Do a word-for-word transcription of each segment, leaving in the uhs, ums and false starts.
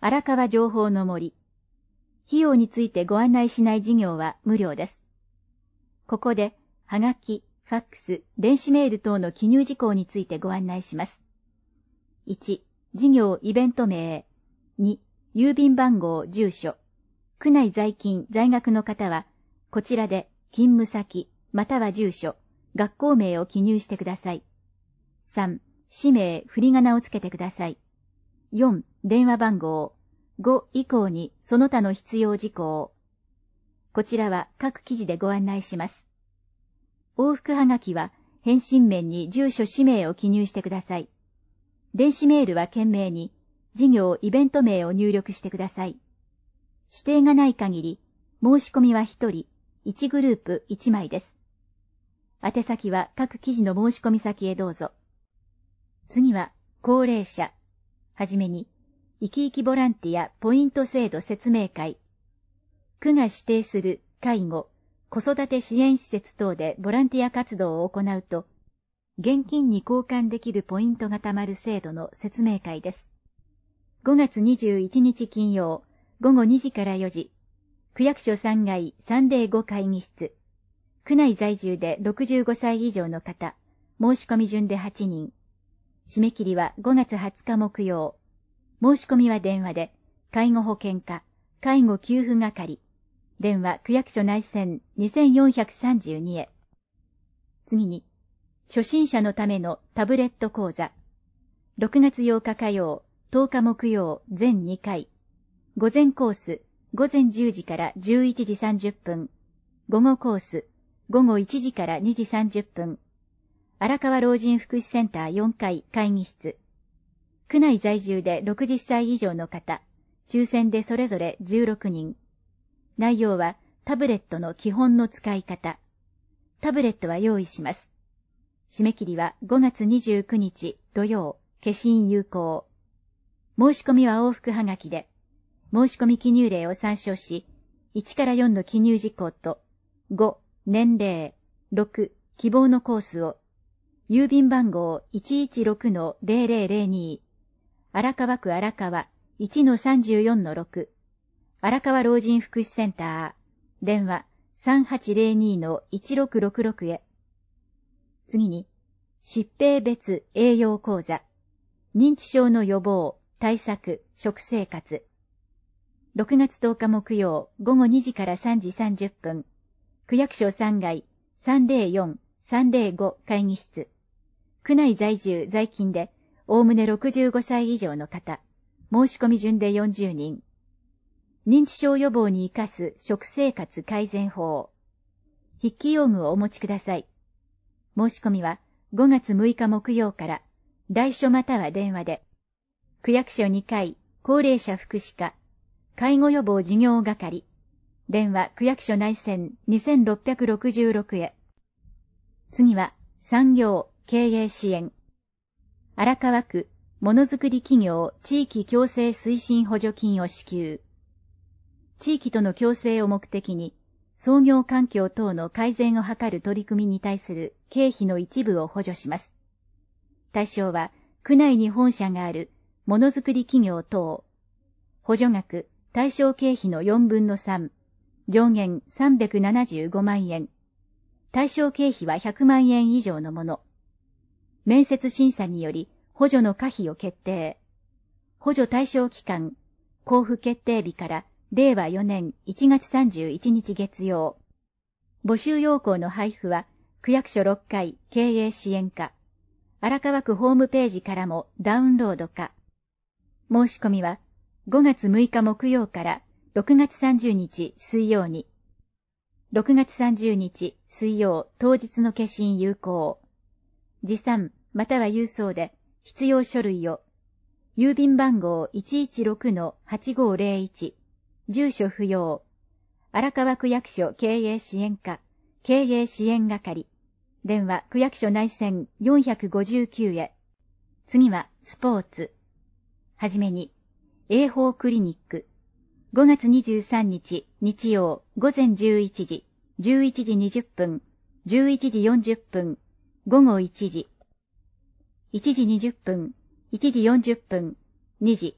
荒川情報の森。費用についてご案内しない事業は無料です。ここで、はがき、ファックス、電子メール等の記入事項についてご案内します。いち、事業イベント名。に、郵便番号、住所。区内在勤、在学の方は、こちらで勤務先、または住所、学校名を記入してください。さん、氏名、振り仮名をつけてください。よん、電話番号。ご以降にその他の必要事項。こちらは各記事でご案内します。往復はがきは返信面に住所氏名を記入してください。電子メールは懸命に事業イベント名を入力してください。指定がない限り申し込みはひとり、いちグループいちまいです。宛先は各記事の申し込み先へどうぞ。次は高齢者。はじめに生き生きボランティアポイント制度説明会。区が指定する介護、子育て支援施設等でボランティア活動を行うと、現金に交換できるポイントが貯まる制度の説明会です。ごがつにじゅういちにち金曜、ごごにじからよじ、区役所さんがいさんぜろご会議室。区内在住でろくじゅうごさい以上の方、申し込み順ではちにん。締め切りはごがつはつか木曜。申し込みは電話で、介護保険課、介護給付係。電話区役所内線にせんよんひゃくさんじゅうにへ。次に、初心者のためのタブレット講座。ろくがつようか火曜、とおか木曜、全にかい。午前コース、ごぜんじゅうじからじゅういちじさんじゅっぷん。午後コース、ごごいちじからにじさんじゅっぷん。荒川老人福祉センターよんかい会議室。区内在住でろくじゅっさい以上の方、抽選でそれぞれじゅうろくにん。内容はタブレットの基本の使い方。タブレットは用意します。締め切りはごがつにじゅうくにち土曜、消印有効。申し込みは往復はがきで、申し込み記入例を参照し、いちからよんの記入事項と、ご、年齢、ろく、希望のコースを、郵便番号 いちいちろくのぜろぜろぜろに、荒川区荒川 いちのさんじゅうよんのろく、荒川老人福祉センター、電話 さんはちぜろにのいちろくろくろく へ。次に、疾病別栄養講座、認知症の予防、対策、食生活。ろくがつとおか木曜、ごごにじからさんじさんじゅっぷん、区役所さんがいさんぜろよん、さんぜろご会議室。区内在住在勤で、おおむねろくじゅうごさい以上の方、申し込み順でよんじゅうにん。認知症予防に生かす食生活改善法。筆記用具をお持ちください。申し込みはごがつむいか木曜から、代書または電話で、区役所にかい高齢者福祉課、介護予防事業係、電話区役所内線にせんろっぴゃくろくじゅうろくへ。次は産業経営支援。荒川区ものづくり企業地域共生推進補助金を支給。地域との共生を目的に、創業環境等の改善を図る取り組みに対する経費の一部を補助します。対象は、区内に本社があるものづくり企業等。補助額、対象経費のよんぶんのさん、上限さんびゃくななじゅうごまんえん。対象経費はひゃくまんえん以上のもの。面接審査により補助の可否を決定。補助対象期間、交付決定日かられいわよねんいちがつさんじゅういちにち月曜。募集要項の配布は、区役所ろっかい経営支援課、荒川区ホームページからもダウンロード可。申し込みは、ごがつむいか木曜からろくがつさんじゅうにち水曜に。ろくがつさんじゅうにち水曜当日の消印有効。持参または郵送で必要書類を、郵便番号 いちいちろくのはちごぜろいち、住所不要、荒川区役所経営支援課、経営支援係、電話区役所内線よんひゃくごじゅうきゅうへ。次はスポーツ。はじめに、栄宝クリニック。ごがつにじゅうさんにち日曜ごぜんじゅういちじ、じゅういちじにじゅっぷん、じゅういちじよんじゅっぷん、ごごいちじ、いちじにじゅっぷん、いちじよんじゅっぷん、にじ、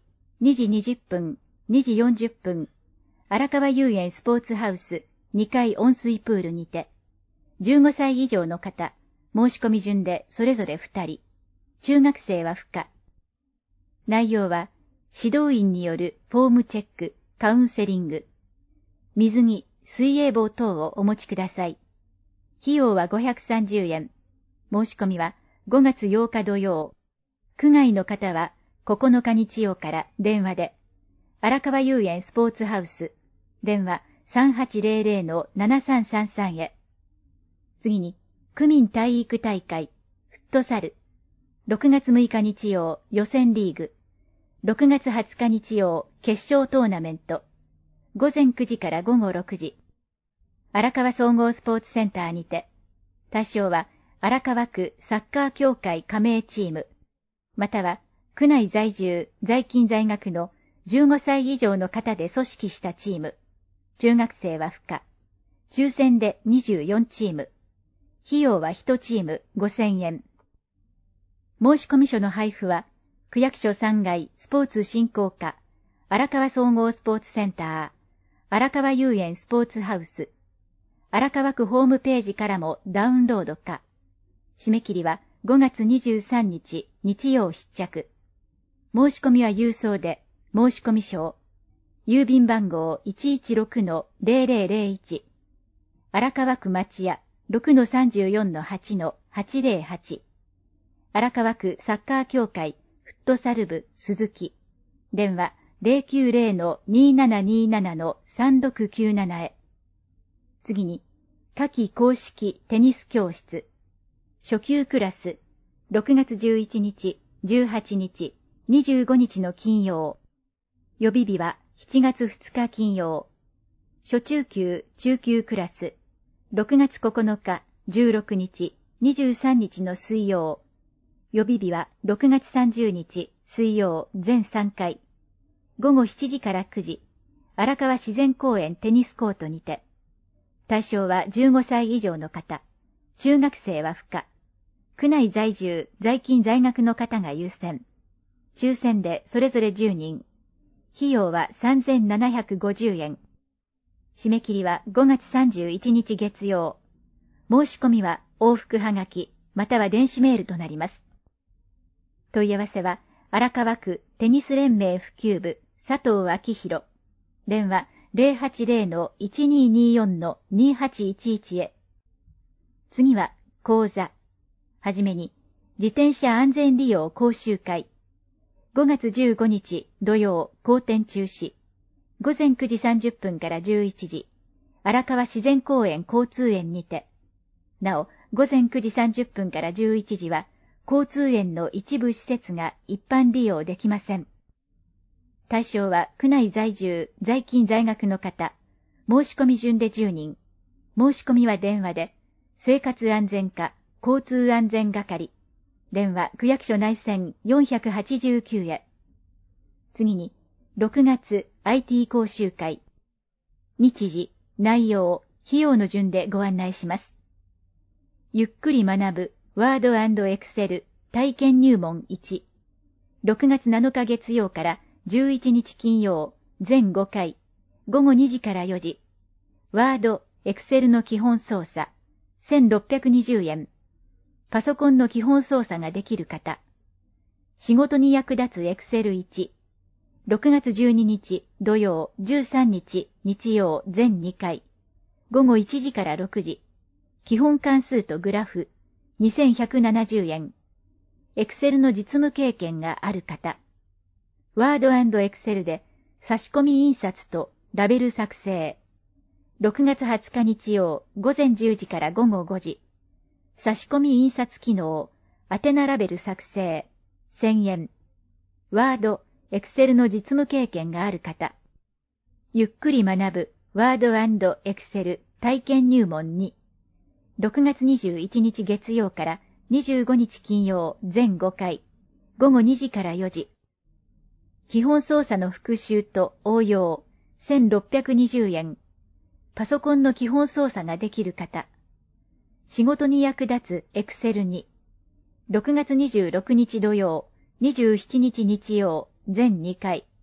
にじにじゅっぷん、にじよんじゅっぷん、荒川遊園スポーツハウスにかい温水プールにて、じゅうごさい以上の方、申し込み順でそれぞれふたり、中学生は不可。内容は、指導員によるフォームチェック、カウンセリング、水着、水泳帽等をお持ちください。費用はごひゃくさんじゅうえん。申し込みはごがつようか土曜。区外の方はここのか日曜から電話で、荒川遊園スポーツハウス、電話 さんはちぜろぜろのななさんさんさん へ。次に、区民体育大会、フットサル、ろくがつむいか日曜予選リーグ、ろくがつはつか日曜決勝トーナメント、ごぜんくじからごごろくじ。荒川総合スポーツセンターにて、対象は荒川区サッカー協会加盟チーム、または区内在住、在勤在学のじゅうごさい以上の方で組織したチーム、中学生は不可、抽選でにじゅうよんチーム、費用はいちチームごせんえん。申込書の配布は、区役所さんがいスポーツ振興課、荒川総合スポーツセンター、荒川遊園スポーツハウス、荒川区ホームページからもダウンロードか。締め切りはごがつにじゅうさんにち日曜必着。申し込みは郵送で、申込書、郵便番号 いちいちろくのぜろぜろぜろいち、荒川区町屋 ろくのさんじゅうよんのはちのはちぜろはち、荒川区サッカー協会フットサル部鈴木、電話 ぜろきゅうぜろのにななにななのさんろくきゅうなな へ。次に、夏季公式テニス教室、初級クラス、ろくがつじゅういちにち、じゅうはちにち、にじゅうごにちの金曜。予備日はしちがつふつか金曜。初中級、中級クラス、ろくがつここのか、じゅうろくにち、にじゅうさんにちの水曜。予備日はろくがつさんじゅうにち、水曜全さんかい。ごごしちじからくじ、荒川自然公園テニスコートにて。対象はじゅうごさい以上の方、中学生は不可。区内在住、在勤在学の方が優先。抽選でそれぞれじゅうにん。費用はさんぜんななひゃくごじゅうえん。締め切りはごがつさんじゅういちにち月曜。申し込みは往復はがき、または電子メールとなります。問い合わせは、荒川区テニス連盟普及部佐藤明宏。電話ぜろはちぜろのいちにによんのにはちいちいちへ。次は、講座。はじめに、自転車安全利用講習会。ごがつじゅうごにち土曜、後天中止。ごぜんくじさんじゅっぷんからじゅういちじ。荒川自然公園交通園にて。なお、ごぜんくじさんじゅっぷんからじゅういちじは、交通園の一部施設が一般利用できません。対象は区内在住、在勤在学の方、申し込み順でじゅうにん。申し込みは電話で、生活安全課、交通安全係、電話区役所内線よんひゃくはちじゅうきゅうへ。次に、ろくがつ アイティー 講習会。日時、内容、費用の順でご案内します。ゆっくり学ぶワード&エクセル体験入門いち。ろくがつなのか月曜からじゅういちにち金曜、全ごかい、ごごにじからよじ。ワード、エクセルの基本操作、せんろっぴゃくにじゅうえん。パソコンの基本操作ができる方。仕事に役立つエクセルいち。ろくがつじゅうににち土曜、じゅうさんにち日曜全にかい。ごごいちじからろくじ。基本関数とグラフ、にせんひゃくななじゅうえん。エクセルの実務経験がある方。ワード&エクセルで差し込み印刷とラベル作成。ろくがつはつか日曜、ごぜんじゅうじからごごごじ。差し込み印刷機能、宛名ラベル作成、せんえん。ワード、エクセルの実務経験がある方。ゆっくり学ぶワード&エクセル体験入門に。ろくがつにじゅういちにち月曜からにじゅうごにち金曜全ごかい、ごごにじからよじ。基本操作の復習と応用、せんろっぴゃくにじゅうえん。パソコンの基本操作ができる方。仕事に役立つエクセルに。ろくがつにじゅうろくにち土曜、にじゅうしちにち日曜、全にかい。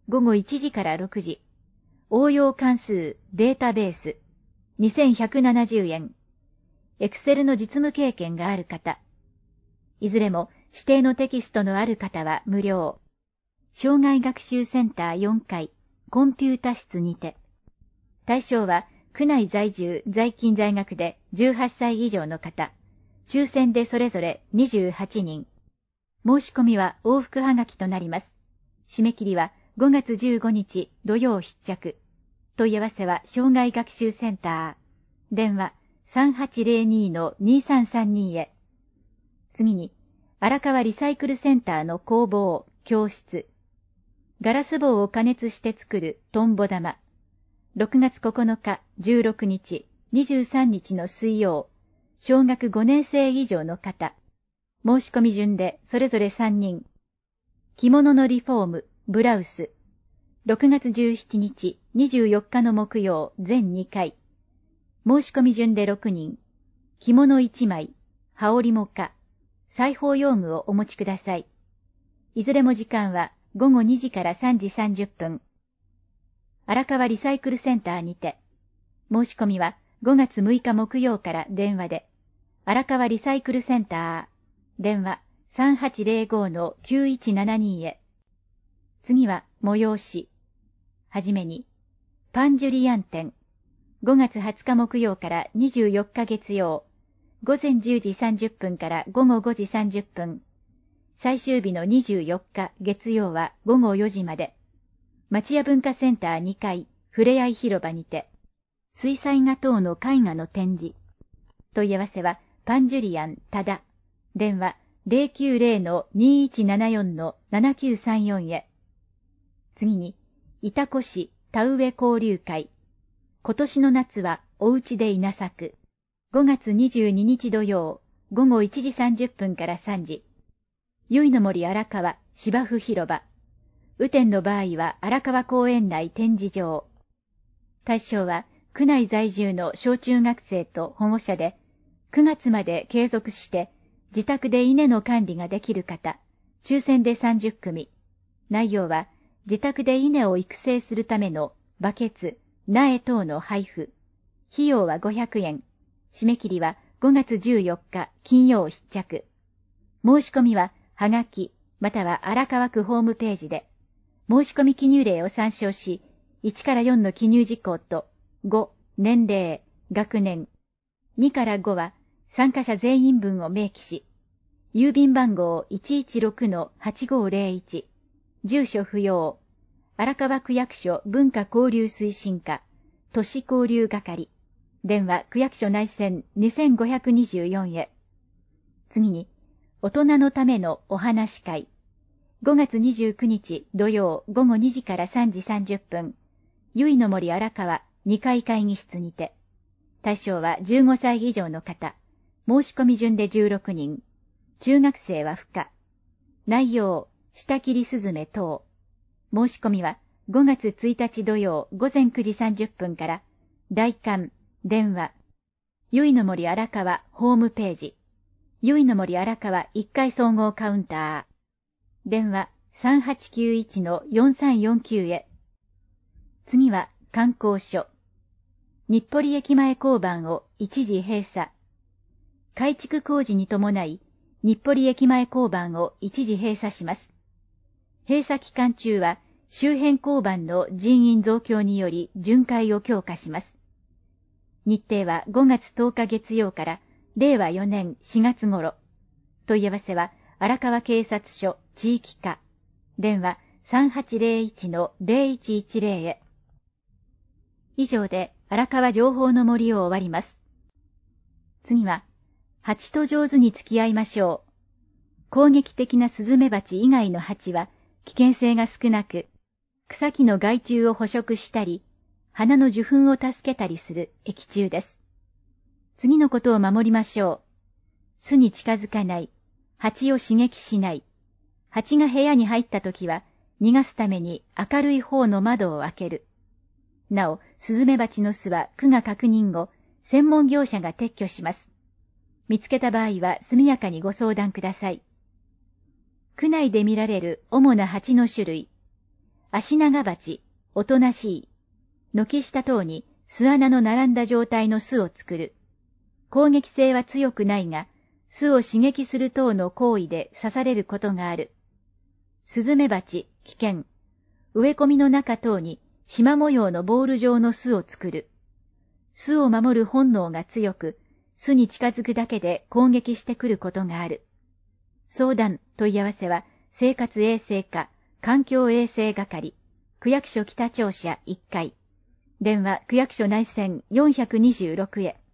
ごごいちじからろくじ。応用関数データベースにせんひゃくななじゅうえん。Excel の実務経験がある方。いずれも指定のテキストのある方は無料。障害学習センターよんかい、コンピュータ室にて。対象は区内在住在勤在学でじゅうはっさい以上の方。抽選でそれぞれにじゅうはちにん。申し込みは往復はがきとなります。締め切りはごがつじゅうごにち土曜必着。問い合わせは障害学習センター。電話 さんはちゼロに のにさんさんに へ。次に、荒川リサイクルセンターの工房、教室。ガラス棒を加熱して作るトンボ玉。ろくがつここのか、じゅうろくにち、にじゅうさんにちの水曜。小学ごねんせい以上の方。申し込み順でそれぞれさんにん。着物のリフォーム、ブラウス。ろくがつじゅうしちにち、にじゅうよっかの木曜、全にかい。申し込み順でろくにん。着物いちまい、羽織もか、裁縫用具をお持ちください。いずれも時間はごごにじからさんじさんじゅっぷん。荒川リサイクルセンターにて。申し込みはごがつむいか木曜から電話で。荒川リサイクルセンター。電話 さんはちゼロご のきゅういちななに へ。次は催し。はじめに、パンジュリアン展。ごがつはつか木曜からにじゅうよっか月曜。ごぜんじゅうじさんじゅっぷんからごごごじさんじゅっぷん。最終日のにじゅうよっか月曜はごごよじまで。町屋文化センターにかい、ふれあい広場にて。水彩画等の絵画の展示。問い合わせは、パンジュリアン、ただ。電話 ゼロきゅうゼロ のにいちななよん のななきゅうさんよん へ。次に、潮来市田植え交流会。今年の夏はおうちで稲作。ごがつにじゅうににち土曜、ごごいちじさんじゅっぷんからさんじ。由比の森荒川芝生広場。雨天の場合は荒川公園内展示場。対象は区内在住の小中学生と保護者で、くがつまで継続して自宅で稲の管理ができる方、抽選でさんじゅっくみ。内容は自宅で稲を育成するためのバケツ、苗等の配布。費用はごひゃくえん。締め切りはごがつじゅうよっか金曜必着。申し込みははがきまたは荒川区ホームページで。申し込み記入例を参照し、いちからよんの記入事項とご、年齢、学年、にからごは参加者全員分を明記し、郵便番号 いちいちろくのはちごゼロいち、住所不要、荒川区役所文化交流推進課、都市交流係、電話区役所内線にせんごひゃくにじゅうよんへ。次に、大人のためのお話会。ごがつにじゅうくにち土曜ごごにじからさんじさんじゅっぷん、由比の森荒川にかい会議室にて。対象はじゅうごさい以上の方。申し込み順でじゅうろくにん。中学生は不可。内容、下切りすずめ等。申し込みはごがつついたち土曜ごぜんくじさんじゅっぷんから、代官、電話。由比の森荒川ホームページ。由比の森荒川いっかい総合カウンター。電話 さんはちきゅういちのよんさんよんきゅう へ。次は観光所。日暮里駅前交番を一時閉鎖。改築工事に伴い、日暮里駅前交番を一時閉鎖します。閉鎖期間中は周辺交番の人員増強により巡回を強化します。日程はごがつとおか月曜かられいわよねんしがつ頃。問い合わせは荒川警察署地域課。電話 さんはちゼロいちのゼロいちいちゼロ へ。以上で荒川情報の森を終わります。次は、蜂と上手に付き合いましょう。攻撃的なスズメバチ以外の蜂は危険性が少なく、草木の害虫を捕食したり、花の受粉を助けたりする益虫です。次のことを守りましょう。巣に近づかない。蜂を刺激しない。蜂が部屋に入ったときは、逃がすために明るい方の窓を開ける。なお、スズメバチの巣は区が確認後、専門業者が撤去します。見つけた場合は速やかにご相談ください。区内で見られる主な蜂の種類。 足長鉢、おとなしい。軒下等に巣穴の並んだ状態の巣を作る。攻撃性は強くないが、巣を刺激する等の行為で刺されることがある。スズメバチ、危険。植え込みの中等に縞模様のボール状の巣を作る。巣を守る本能が強く、巣に近づくだけで攻撃してくることがある。相談、問い合わせは、生活衛生課、環境衛生係、区役所北庁舎いっかい。電話区役所内線よんひゃくにじゅうろくへ。